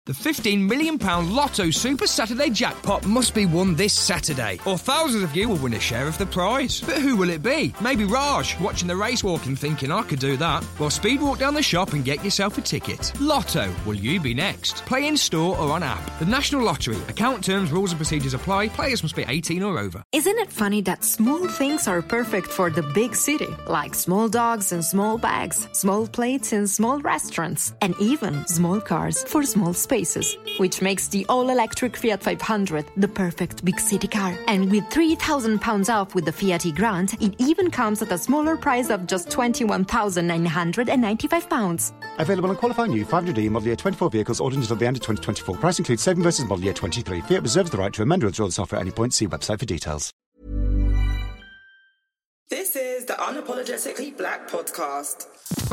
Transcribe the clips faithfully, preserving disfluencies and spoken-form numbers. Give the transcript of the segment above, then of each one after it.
The fifteen million pounds Lotto Super Saturday jackpot must be won this Saturday, or thousands of you will win a share of the prize. But who will it be? Maybe Raj, watching the race walking thinking I could do that. Well, speed walk down the shop and get yourself a ticket. Lotto, will you be next? Play in store or on app. The National Lottery. Account terms, rules and procedures apply. Players must be eighteen or over. Isn't it funny that small things are perfect for the big city? Like small dogs and small bags, small plates in small restaurants, and even small cars for small spaces. Which makes the all-electric Fiat five hundred the perfect big city car. And with three thousand pounds off with the Fiat e-Grant, it even comes at a smaller price of just twenty-one thousand nine hundred ninety-five pounds. Available on qualifying new five hundred E model year twenty-four vehicles ordered until the end of twenty twenty-four. Price includes saving versus model year twenty-three. Fiat reserves the right to amend or withdraw this offer at any point. See website for details. This is the Unapologetically Black podcast.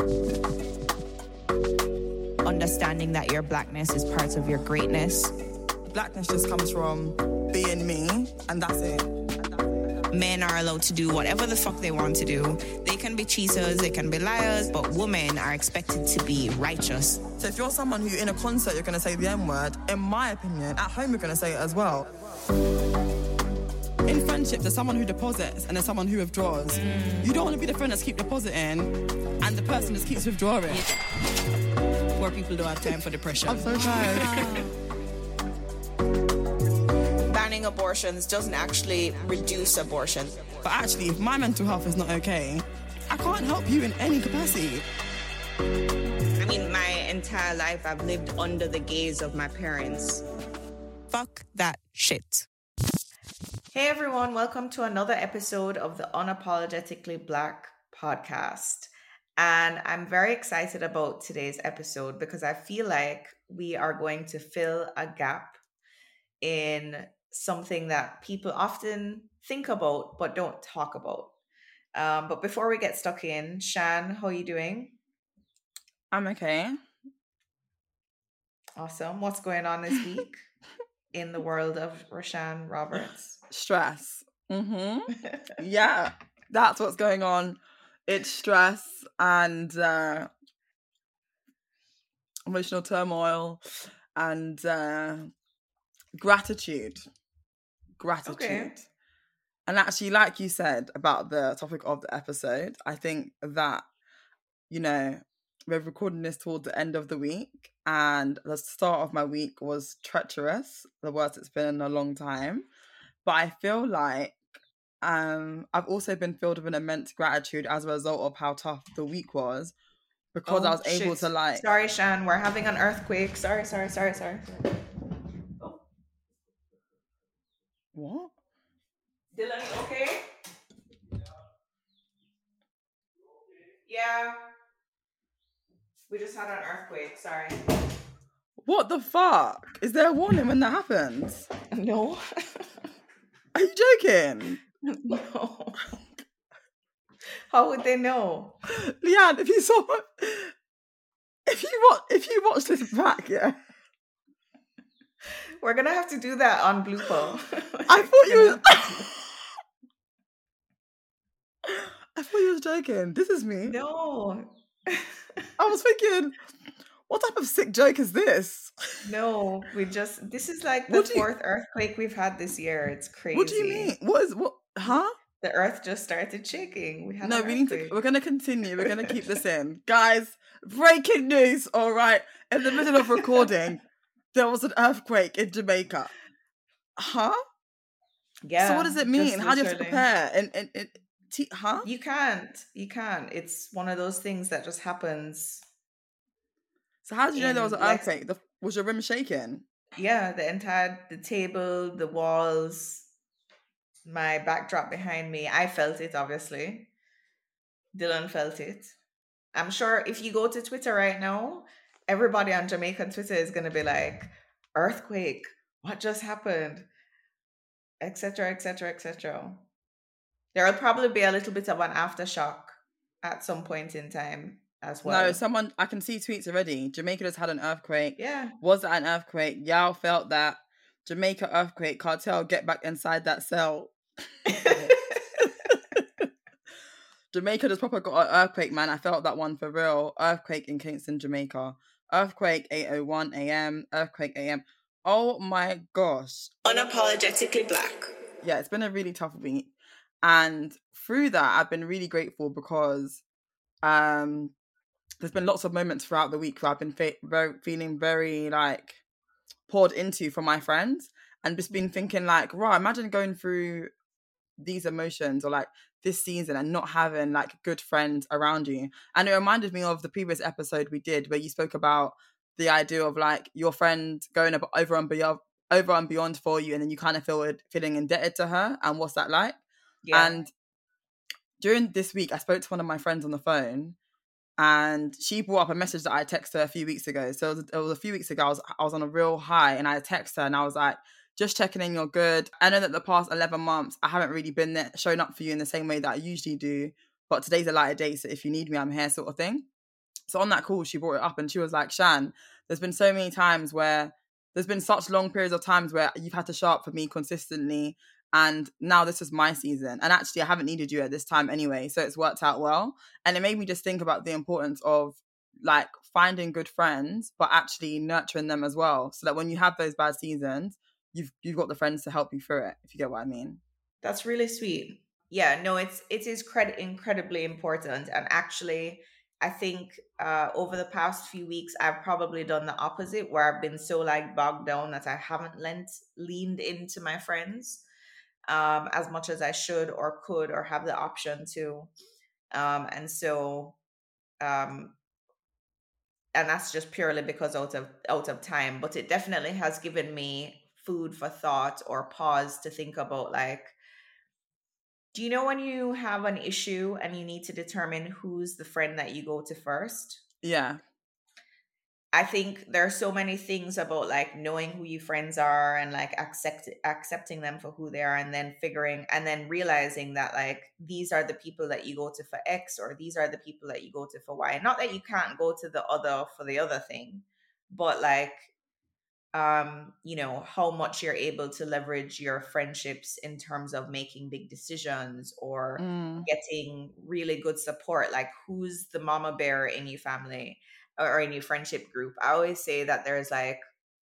Understanding that your blackness is part of your greatness. Blackness just comes from being me, and that's it. Men are allowed to do whatever the fuck they want to do. They can be cheaters, they can be liars, but women are expected to be righteous. So if you're someone who in a concert you're going to say the N-word, in my opinion, at home you're going to say it as well. In friendship, there's someone who deposits and there's someone who withdraws. Mm. You don't want to be the friend that's keep depositing and the person that keeps withdrawing. Poor people don't have time for depression. I'm so tired. Banning abortions doesn't actually reduce abortion. But actually, if my mental health is not okay, I can't help you in any capacity. I mean, my entire life I've lived under the gaze of my parents. Fuck that shit. Hey everyone, welcome to another episode of the Unapologetically Black podcast. And I'm very excited about today's episode because I feel like we are going to fill a gap in something that people often think about but don't talk about. Um, but before we get stuck in, Shan, how are you doing? I'm okay. Awesome. What's going on this week in the world of Rashan Roberts? Stress. Mm-hmm. Yeah, that's what's going on. It's stress and uh, emotional turmoil and uh, gratitude. Gratitude. Okay. And actually, like you said about the topic of the episode, I think that, you know, we're recording this towards the end of the week and the start of my week was treacherous, the worst it's been in a long time. But I feel like um, I've also been filled with an immense gratitude as a result of how tough the week was because oh, I was shit. able to like... Sorry, Shan, we're having an earthquake. Sorry, sorry, sorry, sorry. Oh. What? Dylan, you okay? Yeah. We just had an earthquake, sorry. What the fuck? Is there a warning when that happens? No. Are you joking? No. How would they know? Leanne, if you saw if you watch if you watch this back, yeah. We're gonna have to do that on blooper. I thought you was I thought you was joking. This is me. No. I was thinking, what type of sick joke is this? No, we just this is like the fourth you, earthquake we've had this year. It's crazy. What do you mean? What is what huh? The earth just started shaking. We had No, we earthquake. need to we're gonna continue. We're gonna keep this in. Guys, breaking news, all right. In the middle of recording, there was an earthquake in Jamaica. Huh? Yeah. So what does it mean? How do you have to prepare? And and, and t- huh? You can't. You can't. It's one of those things that just happens. So how did you know there was an earthquake? The, was your room shaking? Yeah, the entire the table, the walls, my backdrop behind me. I felt it, obviously. Dylan felt it. I'm sure if you go to Twitter right now, everybody on Jamaican Twitter is gonna be like, earthquake, what just happened? Etc. Etc. et cetera. There'll probably be a little bit of an aftershock at some point in time as well. No, someone, I can see tweets already. Jamaica just had an earthquake. Yeah. Was that an earthquake? Y'all felt that. Jamaica earthquake. Cartel, get back inside that cell. Jamaica just proper got an earthquake, man. I felt that one for real. Earthquake in Kingston, Jamaica. Earthquake eight oh one a.m. Earthquake A M. Oh my gosh. Unapologetically Black. Yeah, it's been a really tough week. And through that, I've been really grateful because um, there's been lots of moments throughout the week where I've been fe- very, feeling very like poured into from my friends and just been thinking like, right, imagine going through these emotions or like this season and not having like good friends around you. And it reminded me of the previous episode we did where you spoke about the idea of like your friend going ab- over and beyond over and beyond for you, and then you kind of feel it, feeling indebted to her, and what's that like? Yeah. And during this week I spoke to one of my friends on the phone, and she brought up a message that I texted her a few weeks ago. So it was, it was a few weeks ago. I was I was on a real high, and I texted her, and I was like, "Just checking in, you're good. I know that the past eleven months, I haven't really been there, shown up for you in the same way that I usually do. But today's a lighter day, so if you need me, I'm here," sort of thing. So on that call, she brought it up, and she was like, "Shan, there's been so many times where there's been such long periods of times where you've had to show up for me consistently. And now this is my season. And actually, I haven't needed you at this time anyway. So it's worked out well." And it made me just think about the importance of like finding good friends, but actually nurturing them as well. So that when you have those bad seasons, you've you've got the friends to help you through it, if you get what I mean. That's really sweet. Yeah, no, it's it is cred- incredibly important. And actually, I think uh, over the past few weeks, I've probably done the opposite, where I've been so like bogged down that I haven't lent leaned into my friends um, as much as I should or could or have the option to. Um, and so, um, and that's just purely because out of out of time. But it definitely has given me food for thought or pause to think about like, do you know when you have an issue and you need to determine who's the friend that you go to first? Yeah. I think there are so many things about like knowing who your friends are and like accept accepting them for who they are, and then figuring and then realizing that like these are the people that you go to for X, or these are the people that you go to for Y. Not that you can't go to the other for the other thing, but like um you know how much you're able to leverage your friendships in terms of making big decisions or Mm. getting really good support. Like, who's the mama bear in your family or in your friendship group? I always say that there's like,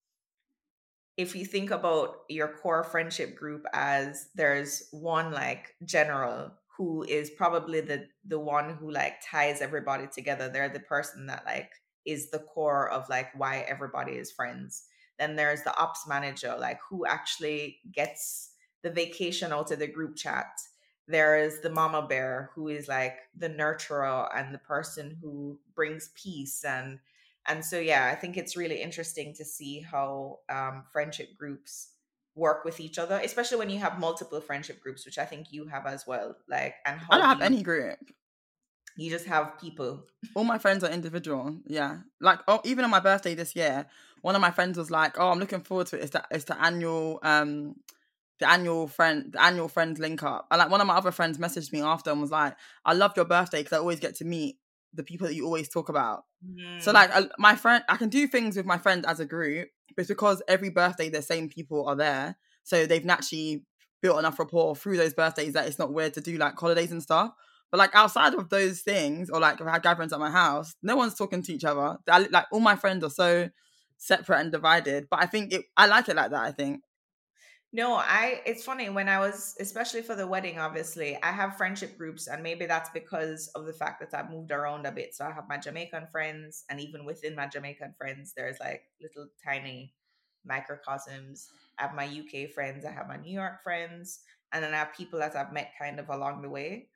if you think about your core friendship group as there's one like general who is probably the the one who like ties everybody together. They're the person that like is the core of like why everybody is friends. Then there's the ops manager, like who actually gets the vacation out of the group chat. There is the mama bear, who is like the nurturer and the person who brings peace. and and so, yeah, I think it's really interesting to see how um, friendship groups work with each other, especially when you have multiple friendship groups, which I think you have as well. Like, and I how don't do have you, any group. you just have people. All my friends are individual. Yeah. Like, oh, even on my birthday this year, one of my friends was like, "Oh, I'm looking forward to it. It's the, it's the annual, um, the annual friend, the annual friends link up." And like one of my other friends messaged me after and was like, "I love your birthday because I always get to meet the people that you always talk about." Mm. So like I, my friend, I can do things with my friends as a group, but it's because every birthday the same people are there. So they've naturally built enough rapport through those birthdays that it's not weird to do like holidays and stuff. But like outside of those things, or like if I had gatherings at my house, no one's talking to each other. I, like all my friends are so separate and divided. But I think it, I like it like that. I think. No, I, it's funny when I was, especially for the wedding, obviously, I have friendship groups, and maybe that's because of the fact that I've moved around a bit. So I have my Jamaican friends, and even within my Jamaican friends, there's like little tiny microcosms. I have my U K friends, I have my New York friends, and then I have people that I've met kind of along the way.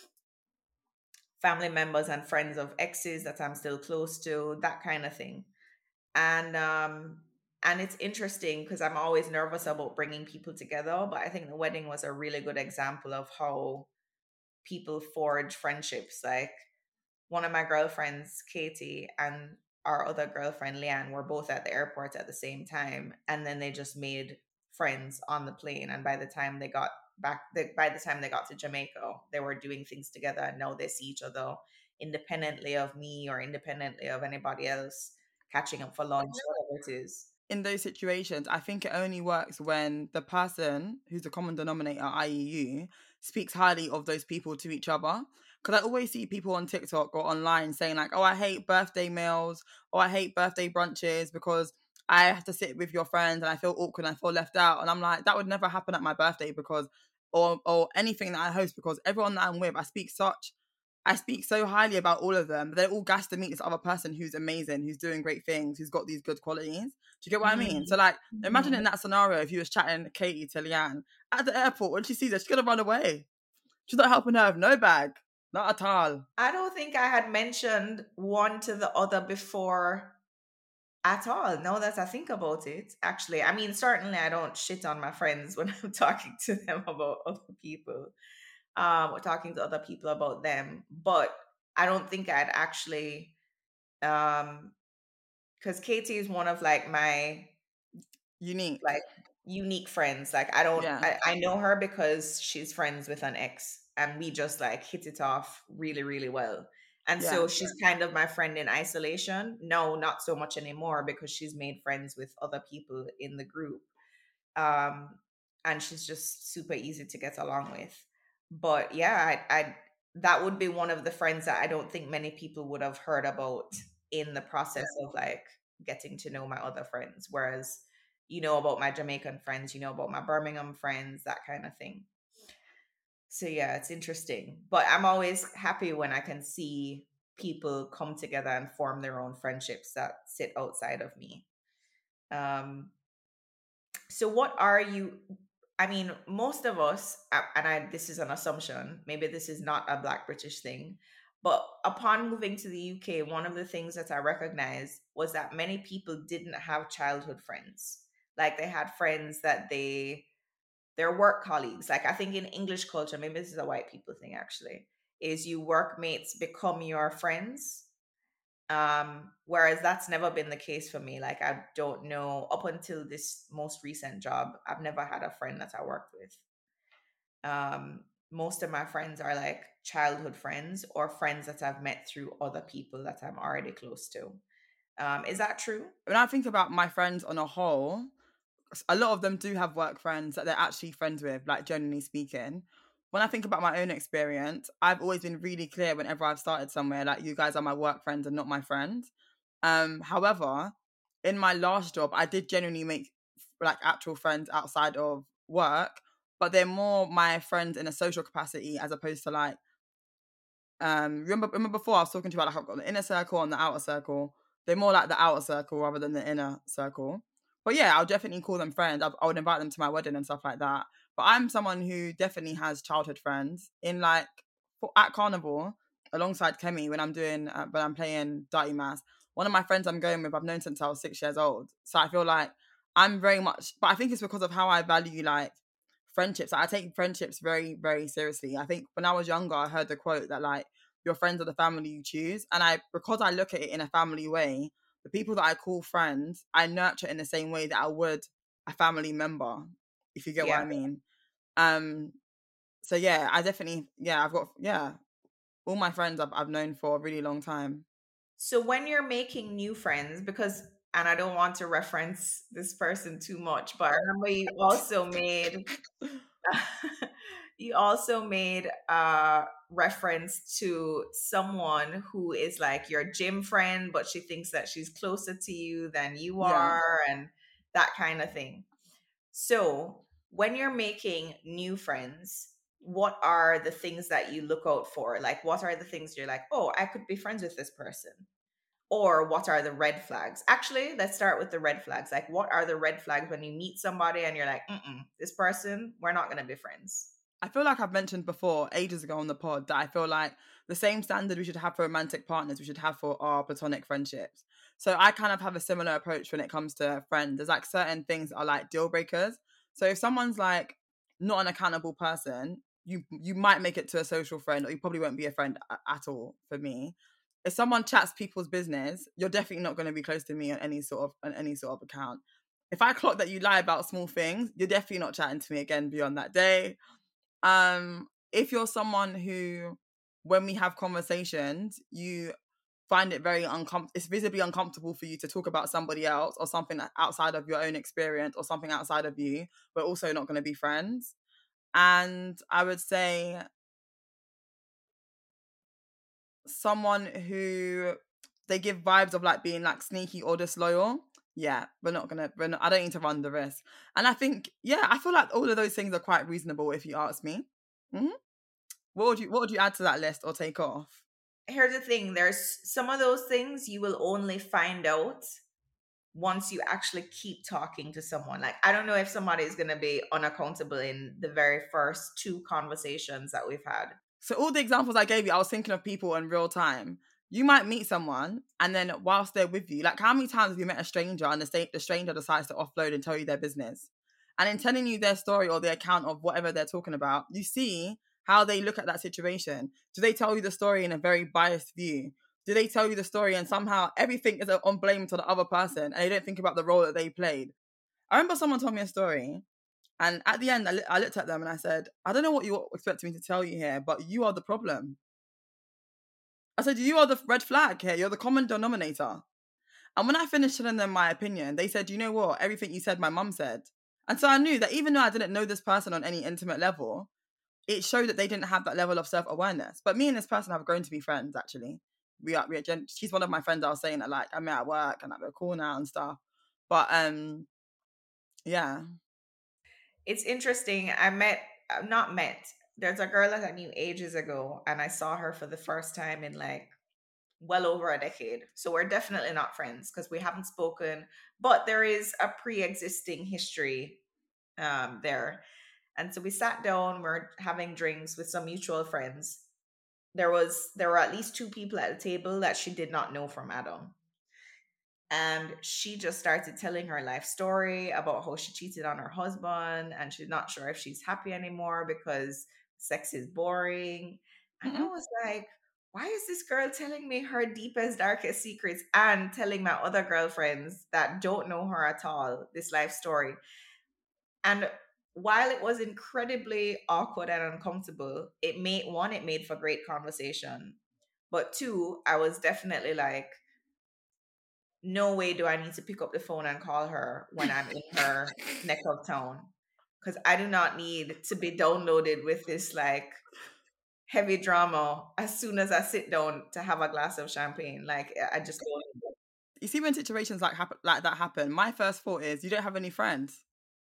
Family members and friends of exes that I'm still close to, that kind of thing. And um and it's interesting because I'm always nervous about bringing people together, but I think the wedding was a really good example of how people forge friendships. Like, one of my girlfriends, Katie, and our other girlfriend, Leanne, were both at the airport at the same time, and then they just made friends on the plane. And by the time they got back, they, by the time they got to Jamaica, they were doing things together, and now they see each other independently of me or independently of anybody else, catching up for lunch, whatever it is. In those situations, I think it only works when the person who's the common denominator, that is you, speaks highly of those people to each other. because I always see people on TikTok or online saying like, oh, I hate birthday meals, or I hate birthday brunches because I have to sit with your friends and I feel awkward and I feel left out. And I'm like, that would never happen at my birthday because, or or anything that I host, because everyone that I'm with, I speak such, I speak so highly about all of them. But they're all gassed to meet this other person who's amazing, who's doing great things, who's got these good qualities. Do you get what mm-hmm. I mean? So like, imagine in that scenario, if you was chatting Katie to Leanne at the airport, when she sees her, she's going to run away. She's not helping her with no bag. Not at all. I don't think I had mentioned one to the other before at all. Now that I think about it, actually, I mean, certainly I don't shit on my friends when I'm talking to them about other people, um, or talking to other people about them. But I don't think I'd actually, um, because Katie is one of like my unique, like unique friends. Like I don't, yeah. I, I know her because she's friends with an ex, and we just like hit it off really, really well. And yeah, so she's yeah. kind of my friend in isolation. No, not so much anymore because she's made friends with other people in the group. Um, and she's just super easy to get along with. But yeah, I, I that would be one of the friends that I don't think many people would have heard about in the process of like getting to know my other friends. Whereas you know about my Jamaican friends, you know about my Birmingham friends, that kind of thing. So yeah, it's interesting. But I'm always happy when I can see people come together and form their own friendships that sit outside of me. Um, so what are you, I mean, most of us, and I, this is an assumption, maybe this is not a Black British thing, but upon moving to the U K, one of the things that I recognized was that many people didn't have childhood friends. Like they had friends that they, their work colleagues. Like I think in English culture, maybe this is a white people thing actually, is you workmates become your friends. Um, whereas that's never been the case for me. Like I don't know, up until this most recent job, I've never had a friend that I worked with. Um, most of my friends are like childhood friends or friends that I've met through other people that I'm already close to. Um, is that true? When I think about my friends on a whole, a lot of them do have work friends that they're actually friends with, like generally speaking. When I think about my own experience, I've always been really clear whenever I've started somewhere, like you guys are my work friends and not my friends. Um, however, in my last job, I did genuinely make like actual friends outside of work, but they're more my friends in a social capacity as opposed to like, um, remember, remember before I was talking to you about like I've got the inner circle and the outer circle. They're more like the outer circle rather than the inner circle. But yeah, I'll definitely call them friends. I, I would invite them to my wedding and stuff like that. But I'm someone who definitely has childhood friends. In like for, at Carnival, alongside Kemi, when I'm doing uh, when I'm playing Dirty Mass, one of my friends I'm going with, I've known since I was six years old. So I feel like I'm very much. But I think it's because of how I value like friendships. Like, I take friendships very, very seriously. I think when I was younger, I heard the quote that like your friends are the family you choose, and I because I look at it in a family way. The people that I call friends, I nurture in the same way that I would a family member, if you get yeah. what I mean. Um, so yeah, I definitely, yeah, I've got, yeah, all my friends I've, I've known for a really long time. So when you're making new friends, because, and I don't want to reference this person too much, but I remember you also made, you also made a reference to someone who is like your gym friend, but she thinks that she's closer to you than you are, yeah. and that kind of thing. So when you're making new friends, what are the things that you look out for? Like, what are the things you're like, oh, I could be friends with this person? Or what are the red flags? Actually, let's start with the red flags. Like, what are the red flags when you meet somebody and you're like, mm-mm, this person, we're not going to be friends? I feel like I've mentioned before, ages ago on the pod, that I feel like the same standard we should have for romantic partners, we should have for our platonic friendships. So I kind of have a similar approach when it comes to friends. There's like certain things that are like deal breakers. So if someone's like not an accountable person, you you might make it to a social friend, or you probably won't be a friend at all for me. If someone chats people's business, you're definitely not going to be close to me on any sort of on any sort of account. If I clock that you lie about small things, you're definitely not chatting to me again beyond that day. Um, if you're someone who, when we have conversations, you find it very uncomfortable, it's visibly uncomfortable for you to talk about somebody else or something outside of your own experience or something outside of you, we're also not going to be friends. And I would say someone who they give vibes of like being like sneaky or disloyal, yeah, we're not gonna, we're not, I don't need to run the risk. And I think, yeah, I feel like all of those things are quite reasonable if you ask me. Mm-hmm. What would you, what would you add to that list or take off? Here's the thing. There's some of those things you will only find out once you actually keep talking to someone. Like, I don't know if somebody is going to be unaccountable in the very first two conversations that we've had. So all the examples I gave you, I was thinking of people in real time. You might meet someone and then whilst they're with you, like how many times have you met a stranger and the, sta- the stranger decides to offload and tell you their business? And in telling you their story or their account of whatever they're talking about, you see how they look at that situation. Do they tell you the story in a very biased view? Do they tell you the story and somehow everything is on blame to the other person and they don't think about the role that they played? I remember someone told me a story and at the end I, li- I looked at them and I said, I don't know what you expect me to tell you here, but you are the problem. I said, you are the red flag here. You're the common denominator. And when I finished telling them my opinion, they said, you know what? Everything you said, my mum said. And so I knew that even though I didn't know this person on any intimate level, it showed that they didn't have that level of self-awareness. But me and this person have grown to be friends, actually. We are, we are gen- she's one of my friends I was saying that, like, I met at work and like, we're cool now and stuff. But, um, yeah. It's interesting. I met, not met, there's a girl that I knew ages ago and I saw her for the first time in like well over a decade. So we're definitely not friends because we haven't spoken, but there is a pre-existing history um, there. And so we sat down, we're having drinks with some mutual friends. There was there were at least two people at the table that she did not know from Adam. And she just started telling her life story about how she cheated on her husband and she's not sure if she's happy anymore because sex is boring. And Mm-mm. I was like, why is this girl telling me her deepest, darkest secrets and telling my other girlfriends that don't know her at all this life story? And while it was incredibly awkward and uncomfortable, it made one, it made for great conversation. But two, I was definitely like, no way do I need to pick up the phone and call her when I'm in her neck of town. Because I do not need to be downloaded with this like heavy drama as soon as I sit down to have a glass of champagne. Like, I just don't. You see, when situations like happen, like that happen, my first thought is, you don't have any friends.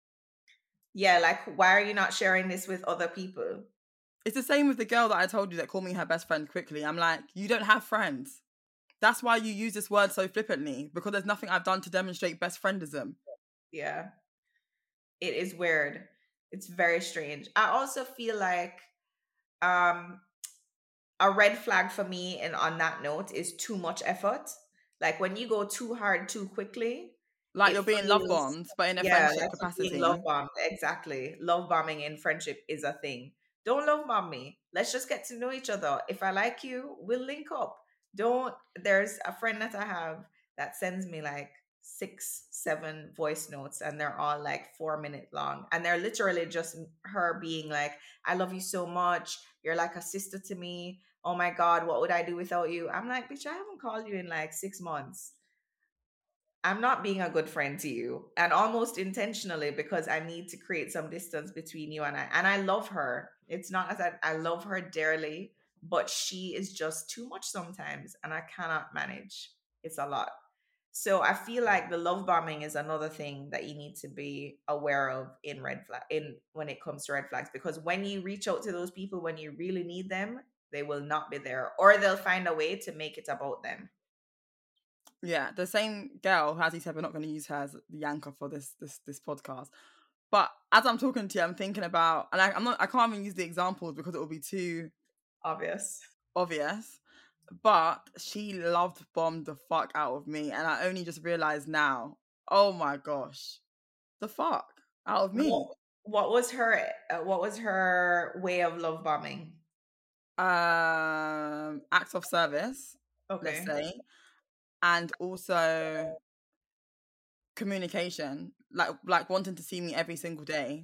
Yeah, like, why are you not sharing this with other people? It's the same with the girl that I told you that called me her best friend quickly. I'm like, you don't have friends. That's why you use this word so flippantly, because there's nothing I've done to demonstrate best friendism. Yeah. It is weird. It's very strange. I also feel like um a red flag for me, and on that note, is too much effort. Like when you go too hard too quickly, Like it you're being love feels- bombed, but in a yeah, friendship like you're capacity. being love bombed. Exactly. Love bombing in friendship is a thing. Don't love bomb me. Let's just get to know each other. If I like you, we'll link up. Don't, there's a friend that I have that sends me like six, seven voice notes and they're all like four minute long. And they're literally just her being like, I love you so much. You're like a sister to me. Oh my God, what would I do without you? I'm like, bitch, I haven't called you in like six months. I'm not being a good friend to you, and almost intentionally, because I need to create some distance between you and I. And I love her. It's not as I, I love her dearly, but she is just too much sometimes and I cannot manage. It's a lot. So I feel like the love bombing is another thing that you need to be aware of in red flag in when it comes to red flags, because when you reach out to those people when you really need them, they will not be there, or they'll find a way to make it about them. Yeah, the same girl, as he said, we're not going to use her as the anchor for this this this podcast. But as I'm talking to you, I'm thinking about, and I, I'm not, I can't even use the examples because it will be too Obvious. obvious. But she loved bombed the fuck out of me, and I only just realized now. Oh my gosh, the fuck out of me. What, what was her? Uh, what was her way of love bombing? Um, acts of service, Okay. let's say, and also communication, like like wanting to see me every single day.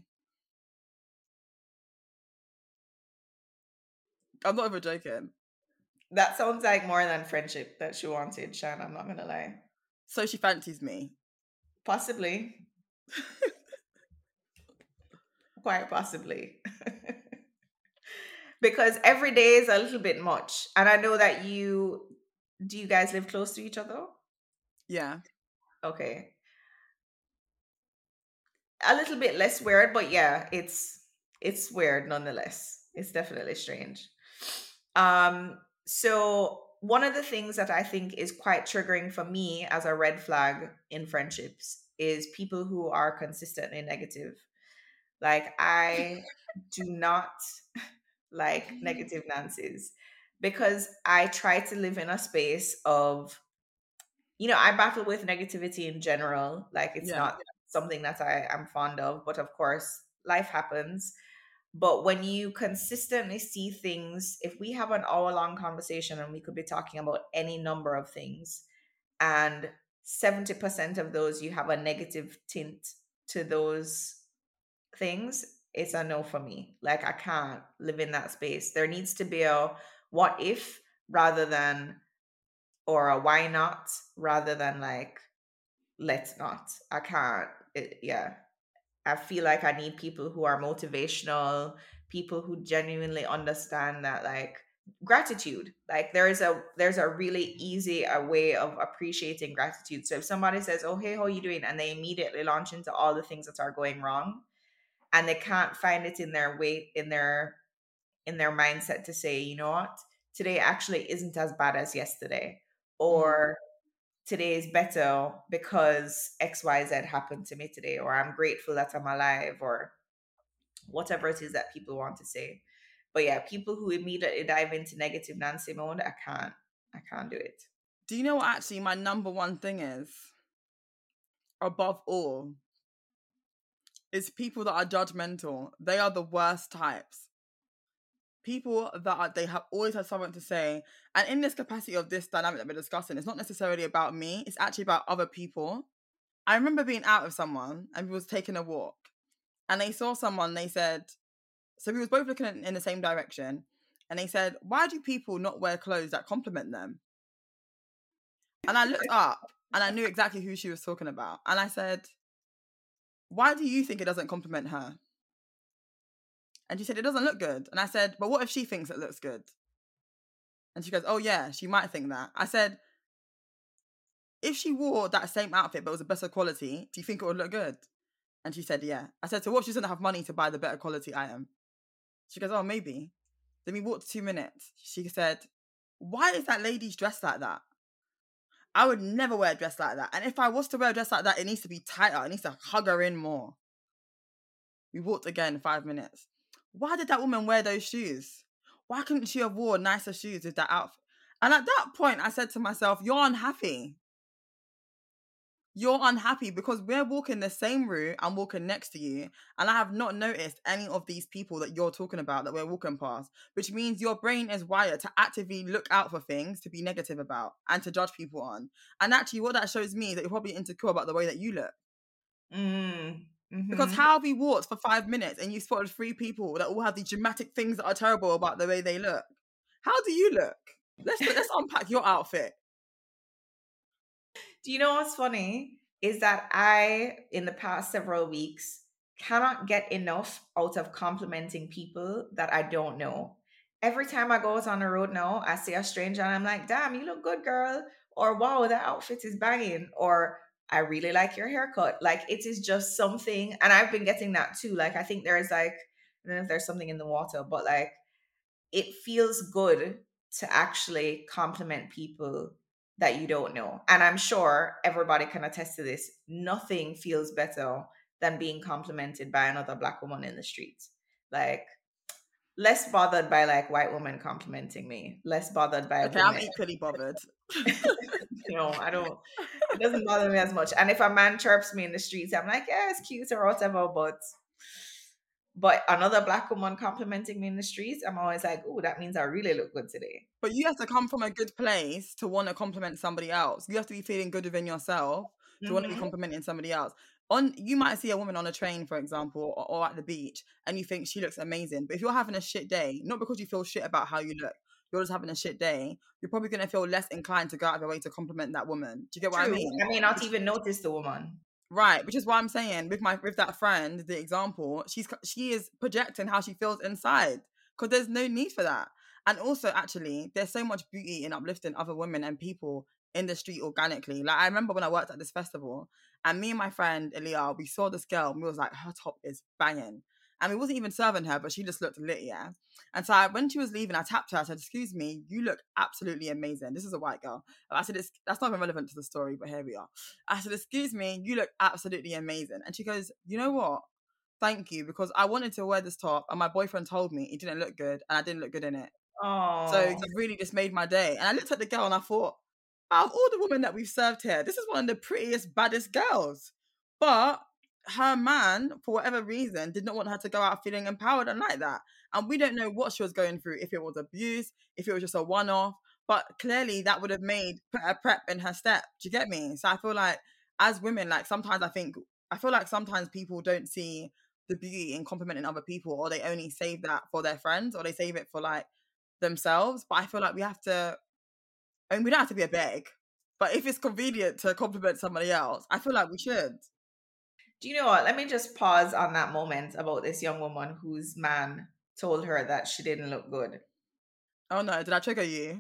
I'm not even joking. That sounds like more than friendship that she wanted, Shan. I'm not gonna lie. So she fancies me. Possibly. Quite possibly. because every day is a little bit much. And I know that you, do you guys live close to each other? Yeah. Okay. A little bit less weird, but yeah, it's it's weird nonetheless. It's definitely strange. Um, so one of the things that I think is quite triggering for me as a red flag in friendships is people who are consistently negative. Like, I do not like negative Nancy's, because I try to live in a space of, you know, I battle with negativity in general. Like, it's Yeah. not something that I am fond of, but of course, life happens. But when you consistently see things, if we have an hour long conversation and we could be talking about any number of things, and seventy percent of those you have a negative tint to those things, it's a no for me. Like, I can't live in that space. There needs to be a what if rather than, or a why not rather than like, let's not. I can't. It, yeah. I feel like I need people who are motivational, people who genuinely understand that, like, gratitude. Like, there's a there's a really easy a way of appreciating gratitude. So if somebody says, "Oh, hey, how you doing?" and they immediately launch into all the things that are going wrong, and they can't find it in their way in their in their mindset to say, you know what, today actually isn't as bad as yesterday, or today is better because X Y Z happened to me today, or I'm grateful that I'm alive, or whatever it is that people want to say. But yeah, people who immediately dive into negative Nancy mode, I can't. I can't do it. Do you know what actually my number one thing is? Above all, is people that are judgmental. They are the worst types. People that are, they have always had something to say. And in this capacity of this dynamic that we're discussing, it's not necessarily about me. It's actually about other people. I remember being out with someone and we was taking a walk. And they saw someone, they said, so we was both looking in the same direction. And they said, why do people not wear clothes that compliment them? And I looked up and I knew exactly who she was talking about. And I said, why do you think it doesn't compliment her? And she said, it doesn't look good. And I said, but what if she thinks it looks good? And she goes, oh yeah, she might think that. I said, if she wore that same outfit but was a better quality, do you think it would look good? And she said, yeah. I said, so what if she doesn't have money to buy the better quality item? She goes, oh, maybe. Then we walked two minutes. She said, why is that lady's dressed like that? I would never wear a dress like that. And if I was to wear a dress like that, it needs to be tighter. It needs to hug her in more. We walked again five minutes. Why did that woman wear those shoes? Why couldn't she have worn nicer shoes with that outfit? And at that point, I said to myself, you're unhappy. You're unhappy because we're walking the same route. I'm walking next to you. And I have not noticed any of these people that you're talking about that we're walking past, which means your brain is wired to actively look out for things to be negative about and to judge people on. And actually what that shows me is that you're probably insecure about the way that you look. Mm. Mm-hmm. Because how have we walked for five minutes and you spotted three people that all have these dramatic things that are terrible about the way they look? How do you look? Let's let's unpack your outfit. Do you know what's funny? Is that I, in the past several weeks, cannot get enough out of complimenting people that I don't know. Every time I go out on the road now, I see a stranger and I'm like, damn, you look good, girl. Or wow, that outfit is banging. Or I really like your haircut. Like, it is just something. And I've been getting that too. Like, I think there's like, I don't know if there's something in the water, but like, it feels good to actually compliment people that you don't know. And I'm sure everybody can attest to this. Nothing feels better than being complimented by another Black woman in the streets. Like, less bothered by like white women complimenting me. Less bothered by okay, women. I'm equally bothered. No, I don't. It doesn't bother me as much. And if a man chirps me in the streets, I'm like, yeah, it's cute or whatever. But but another Black woman complimenting me in the streets, I'm always like, oh, that means I really look good today. But you have to come from a good place to want to compliment somebody else. You have to be feeling good within yourself to mm-hmm. want to be complimenting somebody else. On you might see a woman on a train, for example, or, or at the beach, and you think she looks amazing. But if you're having a shit day, not because you feel shit about how you look, you're just having a shit day, you're probably going to feel less inclined to go out of your way to compliment that woman. Do you get what True. I mean? I may not even notice the woman. Right, which is why I'm saying with my with that friend, the example, she's she is projecting how she feels inside. because there's no need for that. And also, actually, there's so much beauty in uplifting other women and people in the street organically. Like, I remember when I worked at this festival, and me and my friend Elia, we saw this girl, and we was like, her top is banging. And we wasn't even serving her, but she just looked lit, yeah? And so I, when she was leaving, I tapped her. I said, excuse me, you look absolutely amazing. This is a white girl. And I said, it's, that's not even relevant to the story, but here we are. I said, excuse me, you look absolutely amazing. And she goes, you know what? Thank you, because I wanted to wear this top, and my boyfriend told me it didn't look good, and I didn't look good in it. Oh. So you really just made my day. And I looked at the girl, and I thought, out of all the women that we've served here, this is one of the prettiest, baddest girls. But her man, for whatever reason, did not want her to go out feeling empowered and like that. And we don't know what she was going through, if it was abuse, if it was just a one-off. But clearly that would have made put a prep in her step. Do you get me? So I feel like as women, like sometimes I think, I feel like sometimes people don't see the beauty in complimenting other people, or they only save that for their friends, or they save it for like themselves. But I feel like we have to, I mean, we don't have to be a beg, but if it's convenient to compliment somebody else, I feel like we should. Do you know what? Let me just pause on that moment about this young woman whose man told her that she didn't look good. Oh no, did I trigger you?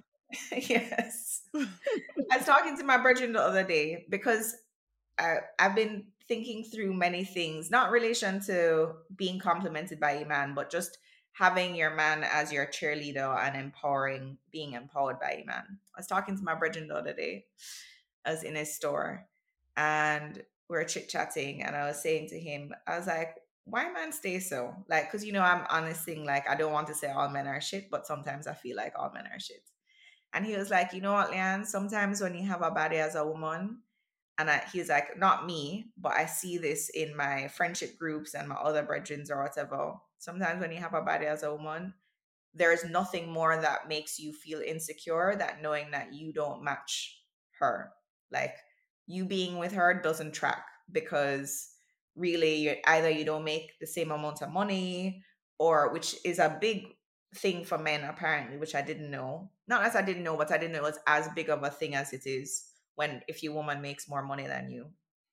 Yes. I was talking to my brethren the other day because I, I've been thinking through many things, not in relation to being complimented by a man, but just having your man as your cheerleader and empowering, being empowered by a man. I was talking to my brethren the other day. I was in his store and we were chit-chatting, and I was saying to him, I was like, why man stay so? Like, because, you know, I'm honest thing, like, I don't want to say all men are shit, but sometimes I feel like all men are shit. And he was like, you know what, Leanne, sometimes when you have a body as a woman, and I, he's like, not me, but I see this in my friendship groups and my other brethren or whatever. Sometimes when you have a body as a woman, there's nothing more that makes you feel insecure than knowing that you don't match her. Like, you being with her doesn't track, because really you're, either you don't make the same amount of money, or, which is a big thing for men apparently, which I didn't know. Not as I didn't know, but I didn't know it was as big of a thing as it is when if your woman makes more money than you.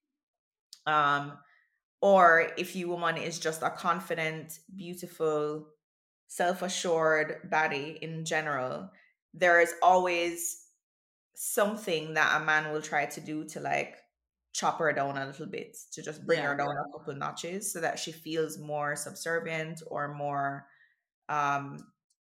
Um, or if your woman is just a confident, beautiful, self-assured body in general, there is always something that a man will try to do to like chop her down a little bit, to just bring yeah, her down yeah. a couple notches so that she feels more subservient or more um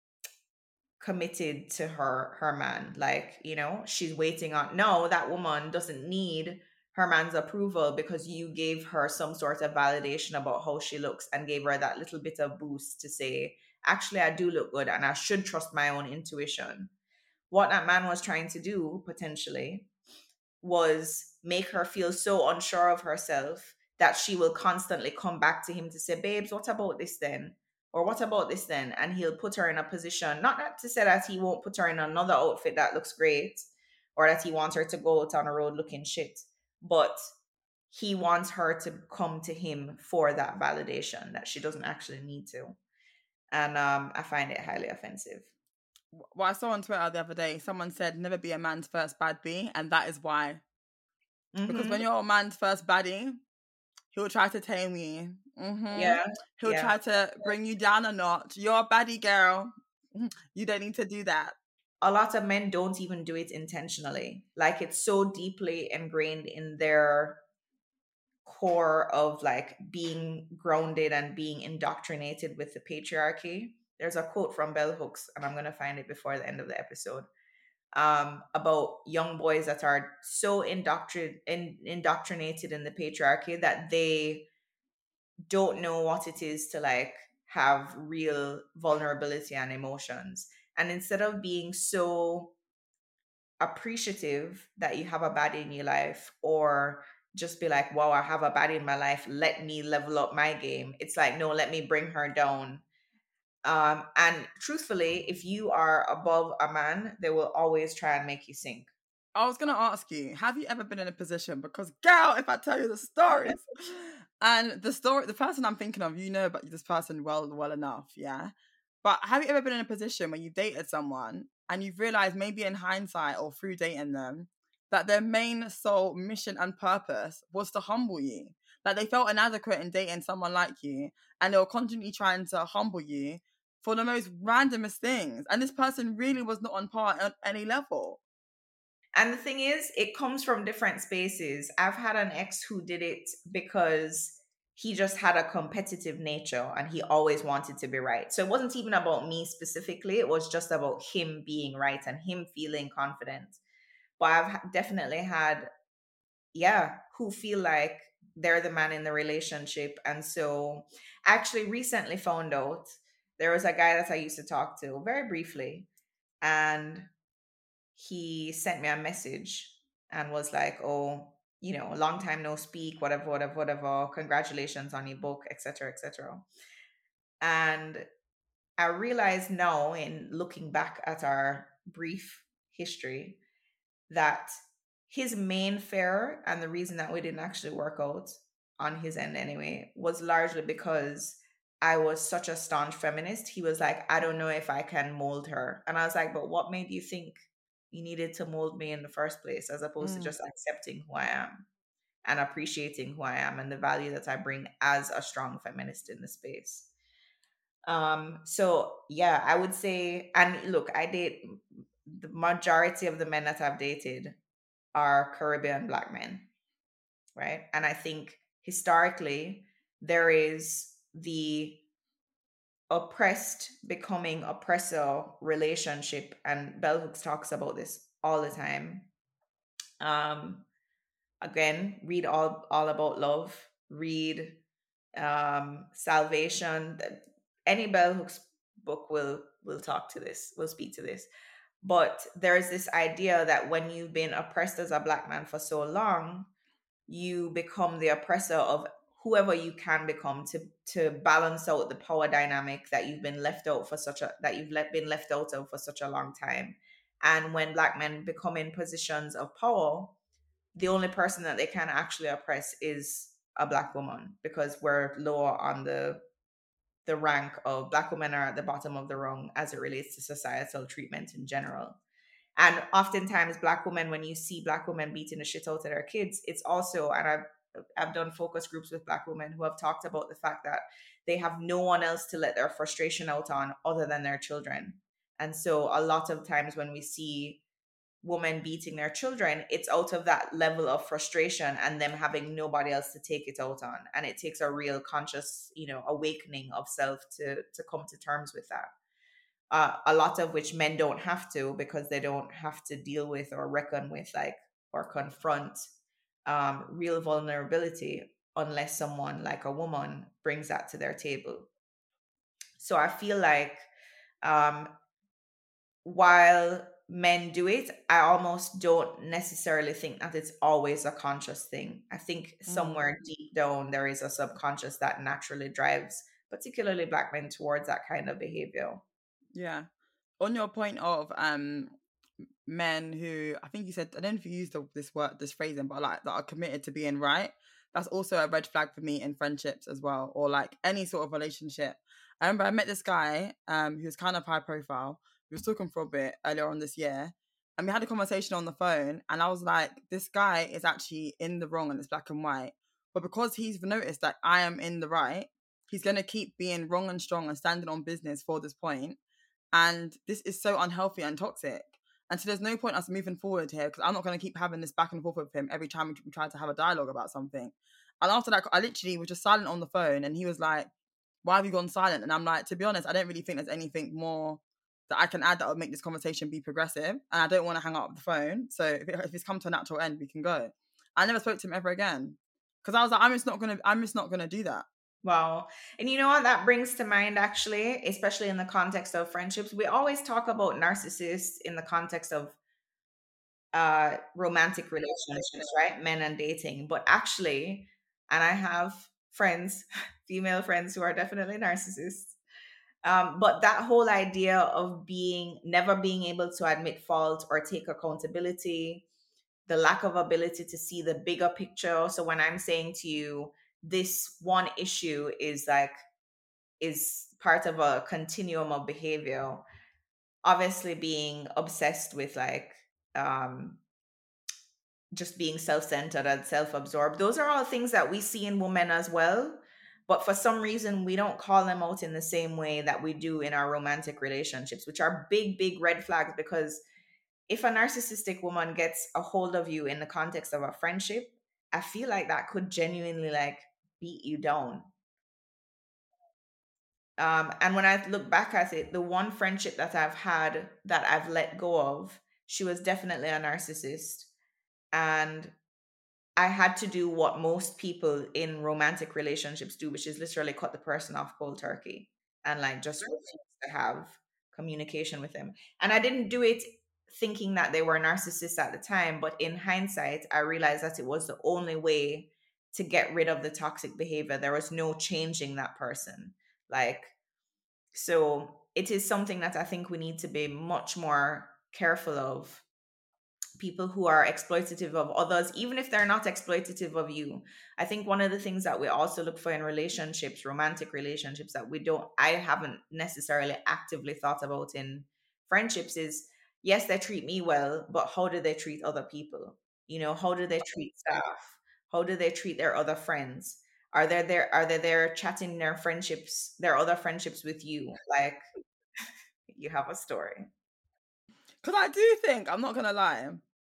committed to her her man. Like, you know, she's waiting on, no, that woman doesn't need her man's approval because you gave her some sort of validation about how she looks and gave her that little bit of boost to say, actually, I do look good and I should trust my own intuition. What that man was trying to do, potentially, was make her feel so unsure of herself that she will constantly come back to him to say, babes, what about this then? Or what about this then? And he'll put her in a position, not to say that he won't put her in another outfit that looks great, or that he wants her to go out on the road looking shit, but he wants her to come to him for that validation that she doesn't actually need to. And um, I find it highly offensive. Well, I saw on Twitter the other day, someone said, never be a man's first bad bee, and that is why. Mm-hmm. Because when you're a man's first baddie, he'll try to tame you. Mm-hmm. Yeah. He'll yeah. try to bring you down a notch. You're a baddie girl. You don't need to do that. A lot of men don't even do it intentionally. Like, it's so deeply ingrained in their core of like being grounded and being indoctrinated with the patriarchy. There's a quote from Bell Hooks, and I'm going to find it before the end of the episode, um, about young boys that are so indoctrin- in- indoctrinated in the patriarchy that they don't know what it is to like have real vulnerability and emotions. And instead of being so appreciative that you have a baddie in your life, or just be like, wow, I have a baddie in my life, let me level up my game. It's like, no, let me bring her down. Um, and truthfully, if you are above a man, they will always try and make you sink. I was going to ask you, have you ever been in a position, because girl, if I tell you the stories, and the story, the person I'm thinking of, you know about this person well, well enough, yeah? But have you ever been in a position where you've dated someone and you've realized, maybe in hindsight or through dating them, that their main sole mission and purpose was to humble you? Like, they felt inadequate in dating someone like you, and they were constantly trying to humble you for the most randomest things. And this person really was not on par at any level. And the thing is, it comes from different spaces. I've had an ex who did it because he just had a competitive nature and he always wanted to be right. So it wasn't even about me specifically. It was just about him being right and him feeling confident. But I've definitely had, yeah, who feel like they're the man in the relationship. And so I actually recently found out there was a guy that I used to talk to very briefly. And he sent me a message and was like, oh, you know, a long time no speak, whatever, whatever, whatever. Congratulations on your book, et cetera, et cetera. And I realized now, in looking back at our brief history, that his main fear and the reason that we didn't actually work out on his end anyway was largely because I was such a staunch feminist. He was like, I don't know if I can mold her. And I was like, but what made you think you needed to mold me in the first place, as opposed mm. to just accepting who I am and appreciating who I am and the value that I bring as a strong feminist in the space. Um, so yeah, I would say, and look, I date, the majority of the men that I've dated are Caribbean Black men, right? And I think historically there is the oppressed becoming oppressor relationship, and Bell Hooks talks about this all the time. Um, again, read all all about love. Read um, Salvation. Any Bell Hooks book will will talk to this. Will speak to this. But there's this idea that when you've been oppressed as a Black man for so long, you become the oppressor of whoever you can become to to balance out the power dynamic that you've been left out for such a that you've let, been left out of for such a long time. And when Black men become in positions of power, the only person that they can actually oppress is a Black woman, because we're lower on the the rank of Black women are at the bottom of the rung as it relates to societal treatment in general. And oftentimes Black women, when you see Black women beating the shit out of their kids, it's also, and I've I've done focus groups with Black women who have talked about the fact that they have no one else to let their frustration out on other than their children. And so a lot of times when we see women beating their children, it's out of that level of frustration and them having nobody else to take it out on. And it takes a real conscious, you know, awakening of self to, to come to terms with that. Uh, a lot of which men don't have to, because they don't have to deal with or reckon with, like, or confront um, real vulnerability unless someone like a woman brings that to their table. So I feel like um, while men do it, I almost don't necessarily think that it's always a conscious thing. I think somewhere mm. deep down there is a subconscious that naturally drives particularly Black men towards that kind of behavior. Yeah. On your point of um men who, I think you said, I don't know if you used the, this word, this phrasing, but like that are committed to being right. That's also a red flag for me in friendships as well, or like any sort of relationship. I remember I met this guy um who was kind of high profile. We was talking for a bit earlier on this year, and we had a conversation on the phone, and I was like, this guy is actually in the wrong and it's black and white. But because he's noticed that I am in the right, he's going to keep being wrong and strong and standing on business for this point. And this is so unhealthy and toxic. And so there's no point us moving forward here, because I'm not going to keep having this back and forth with him every time we try to have a dialogue about something. And after that, I literally was just silent on the phone, and he was like, why have you gone silent? And I'm like, to be honest, I don't really think there's anything more that I can add that would make this conversation be progressive. And I don't want to hang up the phone. So if, it, if it's come to a natural end, we can go. I never spoke to him ever again, because I was like, I'm just not going to, I'm just not going to do that. Wow. And you know what that brings to mind, actually, especially in the context of friendships? We always talk about narcissists in the context of uh, romantic relationships, right? Men and dating. But actually, and I have friends, female friends who are definitely narcissists. Um, but that whole idea of being, never being able to admit fault or take accountability, the lack of ability to see the bigger picture. So when I'm saying to you, this one issue is like, is part of a continuum of behavior, obviously being obsessed with like, um, just being self-centered and self-absorbed. Those are all things that we see in women as well. but for some reason we don't call them out in the same way that we do in our romantic relationships, which are big, big red flags. Because if a narcissistic woman gets a hold of you in the context of a friendship, I feel like that could genuinely like beat you down. Um, and when I look back at it, the one friendship that I've had that I've let go of, she was definitely a narcissist. And I had to do what most people in romantic relationships do, which is literally cut the person off cold turkey and like just refuse to have communication with them. And I didn't do it thinking that they were narcissists at the time, but in hindsight, I realized that it was the only way to get rid of the toxic behavior. There was no changing that person. Like, so it is something that I think we need to be much more careful of. People who are exploitative of others, even if they're not exploitative of you. I think one of the things that we also look for in relationships, romantic relationships, that we don't, I haven't necessarily actively thought about in friendships is, yes, they treat me well, but how do they treat other people? You know, how do they treat staff? How do they treat their other friends? Are they there? Are they there chatting their friendships, their other friendships with you? Like, you have a story. Because I do think, I'm not going to lie,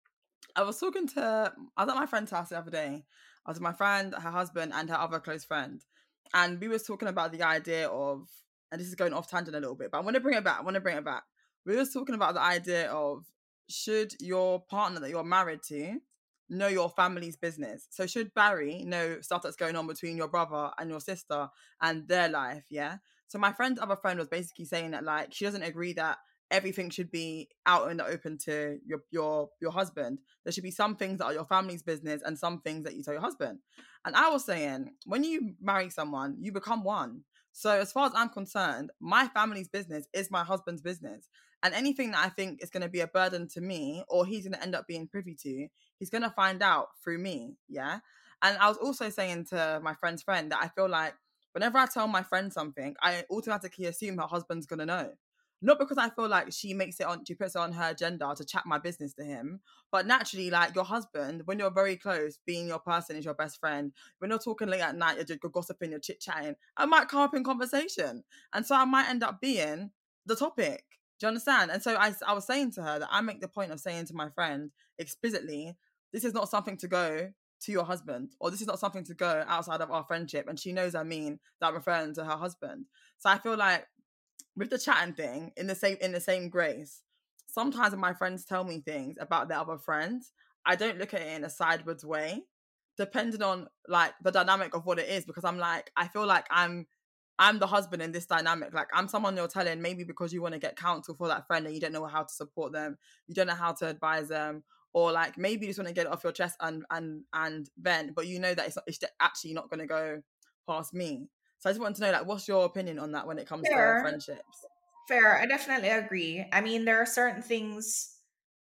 I was talking to, I was at my friend's house the other day. I was with my friend, her husband, and her other close friend. And we was talking about the idea of, and this is going off tangent a little bit, but I want to bring it back. I want to bring it back. We was talking about the idea of, should your partner that you're married to know your family's business? So should Barry know stuff that's going on between your brother and your sister and their life, yeah? So my friend's other friend was basically saying that, like, she doesn't agree that everything should be out in the open to your your your husband. There should be some things that are your family's business and some things that you tell your husband. And I was saying, when you marry someone, you become one. So as far as I'm concerned, my family's business is my husband's business. And anything that I think is going to be a burden to me, or he's going to end up being privy to, he's going to find out through me, yeah? And I was also saying to my friend's friend that I feel like whenever I tell my friend something, I automatically assume her husband's going to know. Not because I feel like she makes it on, she puts it on her agenda to chat my business to him, but naturally, like, your husband, when you're very close, being your person is your best friend, when you're talking late at night, you're just gossiping, you're chit-chatting, I might come up in conversation. And so I might end up being the topic. Do you understand? And so I, I was saying to her that I make the point of saying to my friend explicitly, this is not something to go to your husband, or this is not something to go outside of our friendship. And she knows I mean that I'm referring to her husband. So I feel like with the chatting thing, in the same in the same grace, sometimes when my friends tell me things about their other friends, I don't look at it in a sideways way, depending on like the dynamic of what it is, because I'm like, I feel like I'm I'm the husband in this dynamic. Like, I'm someone you're telling maybe because you want to get counsel for that friend and you don't know how to support them, you don't know how to advise them, or like maybe you just want to get it off your chest and and and vent, but you know that it's, it's actually not going to go past me. So I just want to know, like, what's your opinion on that when it comes Fair. to friendships? Fair. I definitely agree. I mean, there are certain things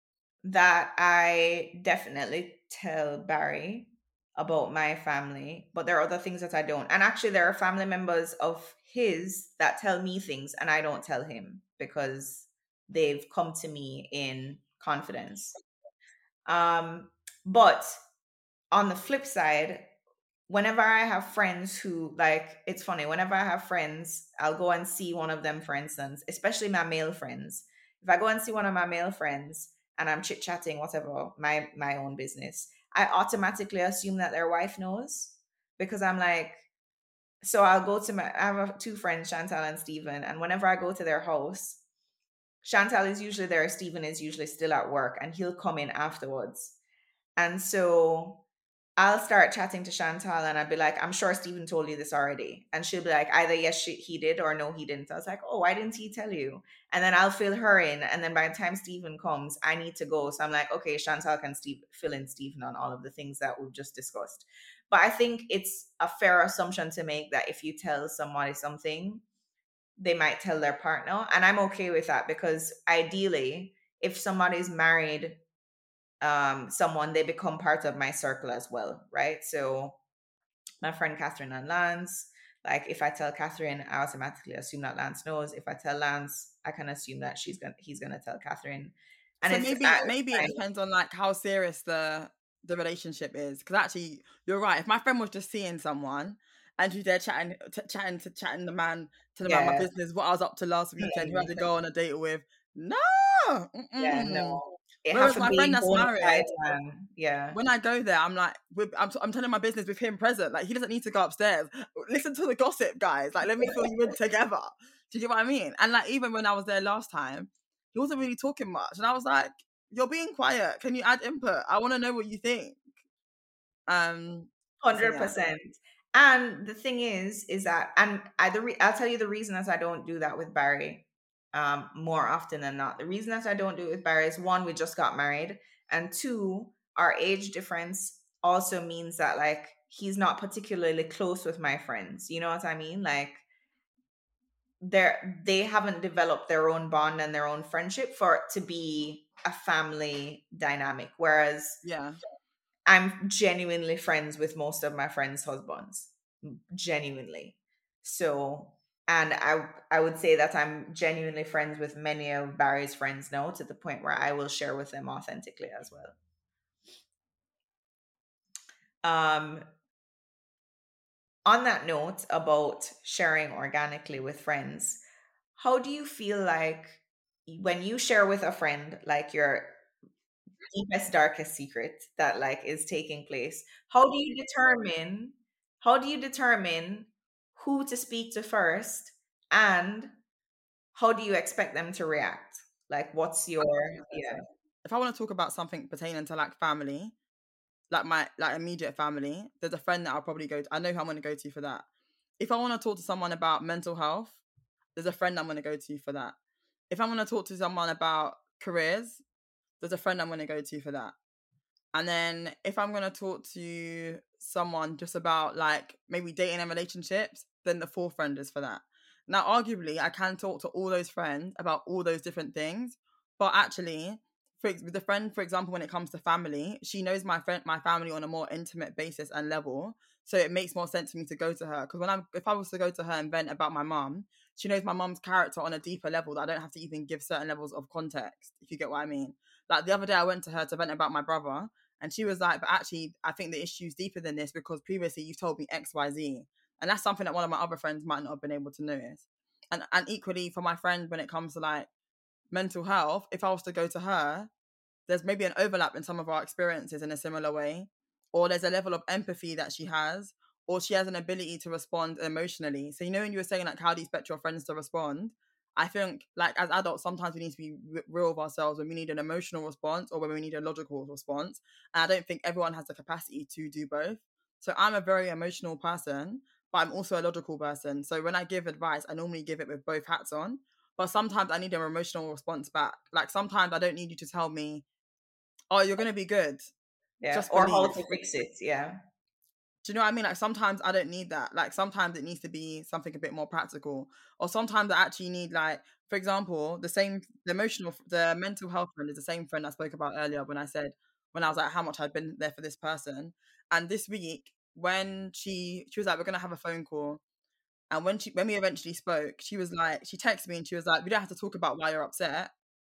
that I definitely tell Barry about my family, but there are other things that I don't. And actually, there are family members of his that tell me things and I don't tell him because they've come to me in confidence. Um, but on the flip side, whenever I have friends who, like, it's funny, whenever I have friends, I'll go and see one of them, for instance, especially my male friends. If I go and see one of my male friends and I'm chit-chatting, whatever, my my own business, I automatically assume that their wife knows, because I'm like, so I'll go to my, I have two friends, Chantal and Stephen, and whenever I go to their house, Chantal is usually there, Stephen is usually still at work, and he'll come in afterwards. And so I'll start chatting to Chantal and I'll be like, I'm sure Stephen told you this already. And she'll be like, either yes, she, he did, or no, he didn't. I was like, oh, why didn't he tell you? And then I'll fill her in. And then by the time Stephen comes, I need to go. So I'm like, okay, Chantal can Steve, fill in Stephen on all of the things that we've just discussed. But I think it's a fair assumption to make that if you tell somebody something, they might tell their partner. And I'm okay with that, because ideally, if somebody's married um someone, they become part of my circle as well, right? So my friend Catherine and Lance, like, if I tell Catherine, I automatically assume that Lance knows. If I tell Lance, I can assume that she's gonna he's gonna tell Catherine. And so maybe I, maybe I, it depends on like how serious the the relationship is, because actually you're right. If my friend was just seeing someone and she's there chatting, t- chatting to chatting the man, telling Yeah. about my business, what I was up to last weekend, who I had to go on a date with. No, Mm-mm. Yeah, no. It Whereas has to my be friend that's bona fide, married, man. Yeah. when I go there, I'm like, with, I'm, I'm telling my business with him present. Like, he doesn't need to go upstairs. Listen to the gossip, guys. Like, let me fill you in together. Do you get what I mean? And like, even when I was there last time, he wasn't really talking much, and I was like, "You're being quiet. Can you add input? I want to know what you think." Um, Hundred so yeah. percent. And the thing is, is that, and I, the re- I'll tell you the reason that I don't do that with Barry, um, more often than not. The reason that I don't do it with Barry is, one, we just got married, and two, our age difference also means that, like, he's not particularly close with my friends. You know what I mean? Like, they're they haven't developed their own bond and their own friendship for it to be a family dynamic. Whereas Yeah. I'm genuinely friends with most of my friends' husbands. Genuinely. So, and I I would say that I'm genuinely friends with many of Barry's friends now, to the point where I will share with them authentically as well. Um on that note about sharing organically with friends, how do you feel like when you share with a friend, like, your deepest, darkest secret that, like, is taking place, how do you determine how do you determine who to speak to first, and how do you expect them to react? Like, what's your yeah If I want to talk about something pertaining to like family, like my like immediate family, there's a friend that I'll probably go to. I know who I'm going to go to for that. If I want to talk to someone about mental health, there's a friend I'm going to go to for that. If I'm going to talk to someone about careers, there's a friend I'm going to go to for that. And then if I'm going to talk to someone just about like maybe dating and relationships, then the fourth friend is for that. Now, arguably, I can talk to all those friends about all those different things, but actually, for ex- with the friend, for example, when it comes to family, she knows my friend, my family on a more intimate basis and level, so it makes more sense for me to go to her. Because when I'm, if I was to go to her and vent about my mum, she knows my mum's character on a deeper level that I don't have to even give certain levels of context, if you get what I mean. Like the other day, I went to her to vent about my brother, and she was like, "But actually, I think the issue's deeper than this because previously you've told me X, Y, Z." And that's something that one of my other friends might not have been able to notice. And and equally for my friend, when it comes to like mental health, if I was to go to her, there's maybe an overlap in some of our experiences in a similar way, or there's a level of empathy that she has, or she has an ability to respond emotionally. So, you know, when you were saying like, how do you expect your friends to respond? I think like as adults, sometimes we need to be r- real with ourselves when we need an emotional response or when we need a logical response. And I don't think everyone has the capacity to do both. So I'm a very emotional person, but I'm also a logical person. So when I give advice, I normally give it with both hats on. But sometimes I need an emotional response back. Like sometimes I don't need you to tell me, "Oh, you're gonna be good. yeah Just or how believe." to fix it. Yeah. Do you know what I mean? Like sometimes I don't need that. Like sometimes it needs to be something a bit more practical. Or sometimes I actually need like, for example, the same the emotional the mental health friend is the same friend I spoke about earlier when I said when I was like how much I'd been there for this person. And this week when she she was like, "We're gonna have a phone call." And when she when we eventually spoke, she was like, she texted me and she was like, "We don't have to talk about why you're upset.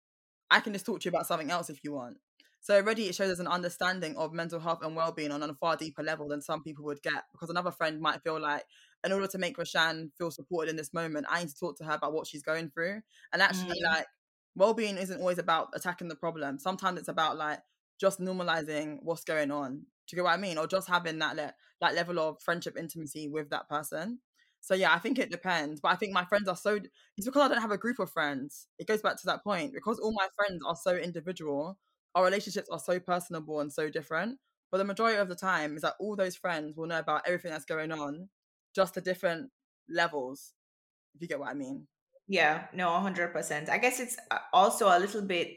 I can just talk to you about something else if you want." So already it shows us an understanding of mental health and well-being on a far deeper level than some people would get. Because another friend might feel like, in order to make Rashan feel supported in this moment, I need to talk to her about what she's going through. And actually, Mm. like, well-being isn't always about attacking the problem. Sometimes it's about like just normalizing what's going on. Do you get what I mean? Or just having that le- that level of friendship intimacy with that person. So yeah, I think it depends. But I think my friends are so it's because I don't have a group of friends. It goes back to that point. Because all my friends are so individual, our relationships are so personable and so different. But the majority of the time is that all those friends will know about everything that's going on, just the different levels, if you get what I mean. Yeah, no, one hundred percent. I guess it's uh, also a little bit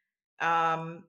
um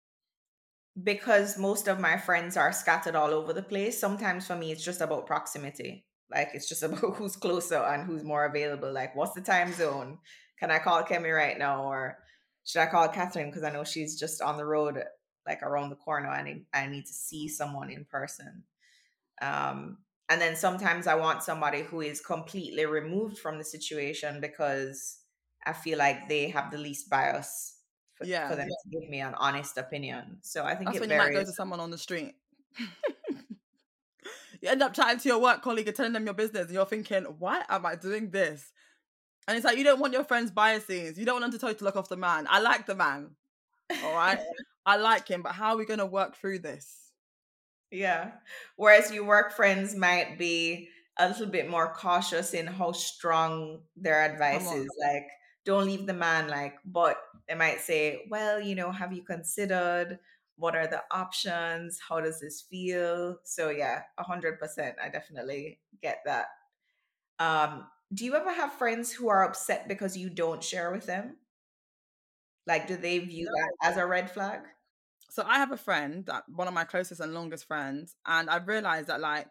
because most of my friends are scattered all over the place. Sometimes for me it's just about proximity. Like, it's just about who's closer and who's more available. Like, what's the time zone? Can I call Kemi right now, or should I call Catherine because I know she's just on the road, like around the corner, and I need, I need to see someone in person. Um, and then sometimes I want somebody who is completely removed from the situation because I feel like they have the least bias for, Yeah. for them to give me an honest opinion. So I think That's it when you might go varies. to someone on the street. You end up chatting to your work colleague and telling them your business, and you're thinking, why am I doing this? And it's like, you don't want your friends' biases. You don't want them to tell you to look off the man. I like the man. All right? I like him, but how are we going to work through this? Yeah. Whereas your work friends might be a little bit more cautious in how strong their advice is. Like, don't leave the man, like, but they might say, well, you know, have you considered what are the options? How does this feel? So yeah, a hundred percent. I definitely get that. Um, do you ever have friends who are upset because you don't share with them? Like, do they view that as a red flag? So I have a friend, that one of my closest and longest friends, and I've realized that, like,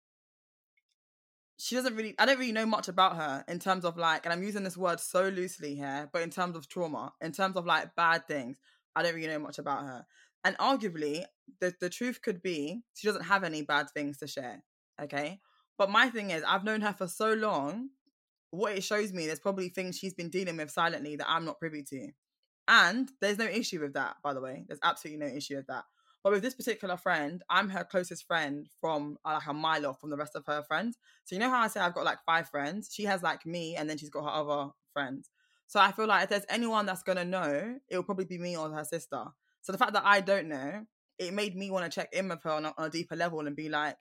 she doesn't really, I don't really know much about her in terms of, like, and I'm using this word so loosely here, but in terms of trauma, in terms of, like, bad things, I don't really know much about her. And arguably, the, the truth could be she doesn't have any bad things to share, okay? But my thing is, I've known her for so long, what it shows me, there's probably things she's been dealing with silently that I'm not privy to. And there's no issue with that, by the way. There's absolutely no issue with that. But with this particular friend, I'm her closest friend from uh, like a mile off from the rest of her friends. So you know how I say I've got like five friends? She has like me, and then she's got her other friends. So I feel like if there's anyone that's going to know, it will probably be me or her sister. So the fact that I don't know, it made me want to check in with her on a, on a deeper level and be like,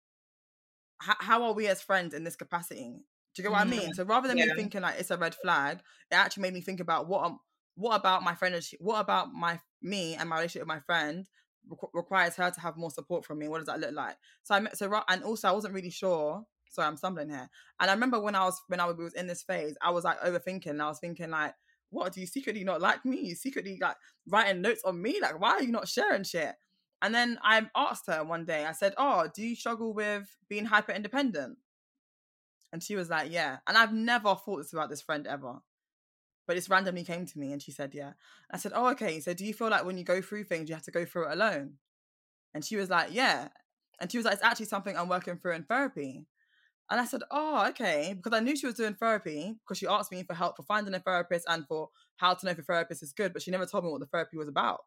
how are we as friends in this capacity? Do you get what mm-hmm. I mean? So rather than yeah. me thinking like it's a red flag, it actually made me think about what I'm, what about my friend, what about my me and my relationship with my friend requ- requires her to have more support from me? What does that look like? So I so and also I wasn't really sure. Sorry, I'm stumbling here. And I remember when I was when I was in this phase, I was like overthinking. And I was thinking like, what, do you secretly not like me? You secretly like writing notes on me? Like, why are you not sharing shit? And then I asked her one day. I said, "Oh, do you struggle with being hyper independent?" And she was like, "Yeah." And I've never thought this about this friend ever. But it randomly came to me and she said, yeah. I said, oh, okay. So do you feel like when you go through things, you have to go through it alone? And she was like, yeah. And she was like, it's actually something I'm working through in therapy. And I said, oh, okay. Because I knew she was doing therapy because she asked me for help for finding a therapist and for how to know if a therapist is good. But she never told me what the therapy was about.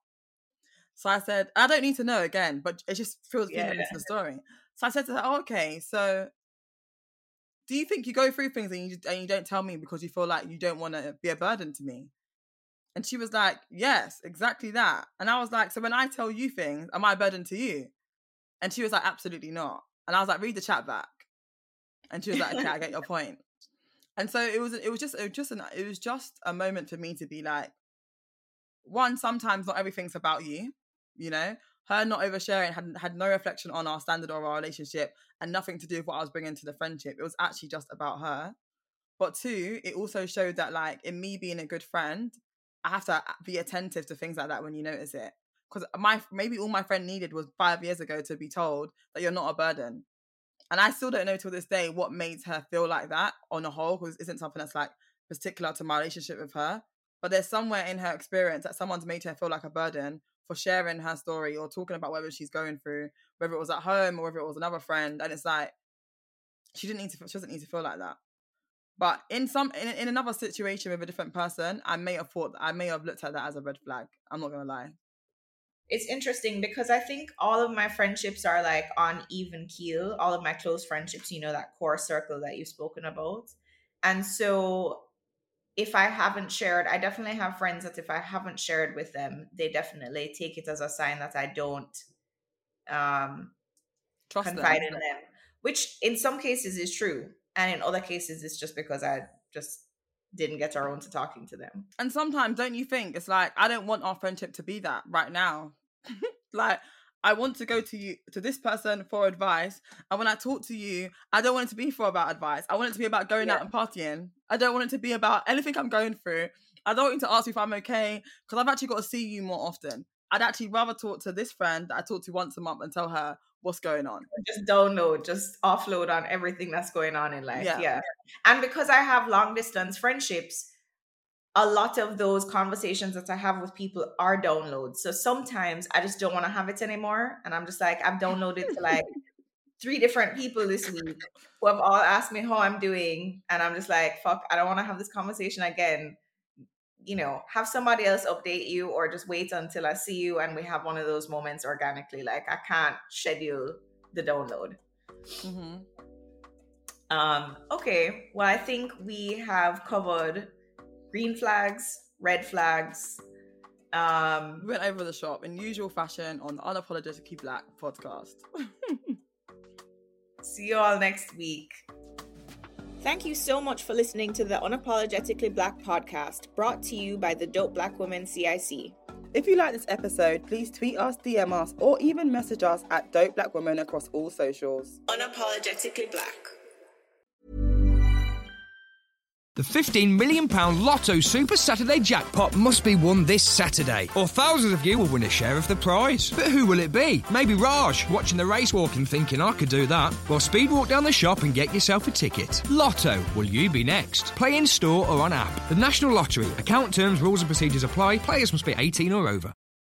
So I said, I don't need to know again, but it just feels yeah. feeding into the story. So I said to her, oh, okay. So do you think you go through things and you, and you don't tell me because you feel like you don't want to be a burden to me? And she was like, yes, exactly that. And I was like, so when I tell you things, am I a burden to you? And she was like, absolutely not. And I was like, read the chat back. And she was like, okay, I get your point. And so it was, it was just, it was just, an, it was just a moment for me to be like, one, sometimes not everything's about you, you know? Her not oversharing had, had no reflection on our standard or our relationship and nothing to do with what I was bringing to the friendship. It was actually just about her. But two, it also showed that, like, in me being a good friend, I have to be attentive to things like that when you notice it. Because my maybe all my friend needed was five years ago to be told that you're not a burden. And I still don't know till this day what made her feel like that on the whole, because it isn't something that's, like, particular to my relationship with her. But there's somewhere in her experience that someone's made her feel like a burden for sharing her story or talking about whatever she's going through, whether it was at home or whether it was another friend. And it's like, she didn't need to, she doesn't need to feel like that. But in some, in, in another situation with a different person, I may have thought, I may have looked at that as a red flag. I'm not going to lie. It's interesting because I think all of my friendships are like on even keel. All of my close friendships, you know, that core circle that you've spoken about. And so if I haven't shared, I definitely have friends that if I haven't shared with them, they definitely take it as a sign that I don't um, Trust confide them. in them, which in some cases is true. And in other cases, it's just because I just didn't get around to talking to them. And sometimes, don't you think, it's like, I don't want our friendship to be that right now. Like, I want to go to you, to this person for advice. And when I talk to you, I don't want it to be for about advice. I want it to be about going yeah. out and partying. I don't want it to be about anything I'm going through. I don't want you to ask me if I'm okay, because I've actually got to see you more often. I'd actually rather talk to this friend that I talk to once a month and tell her what's going on. Just download, just offload on everything that's going on in life. Yeah. yeah. And because I have long distance friendships, a lot of those conversations that I have with people are downloads. So sometimes I just don't want to have it anymore. And I'm just like, I've downloaded to like three different people this week who have all asked me how I'm doing. And I'm just like, fuck, I don't want to have this conversation again. You know, have somebody else update you or just wait until I see you and we have one of those moments organically. Like, I can't schedule the download. Mm-hmm. Um, okay, well, I think we have covered green flags, red flags. Um, we went over the shop in usual fashion on the Unapologetically Black podcast. See you all next week. Thank you so much for listening to the Unapologetically Black podcast, brought to you by the Dope Black Women C I C. If you like this episode, please tweet us, D M us, or even message us at Dope Black Women across all socials. Unapologetically Black. The fifteen million pounds Lotto Super Saturday jackpot must be won this Saturday, or thousands of you will win a share of the prize. But who will it be? Maybe Raj, watching the race walking thinking I could do that. Well, speed walk down the shop and get yourself a ticket. Lotto, will you be next? Play in store or on app. The National Lottery. Account terms, rules and procedures apply. Players must be eighteen or over.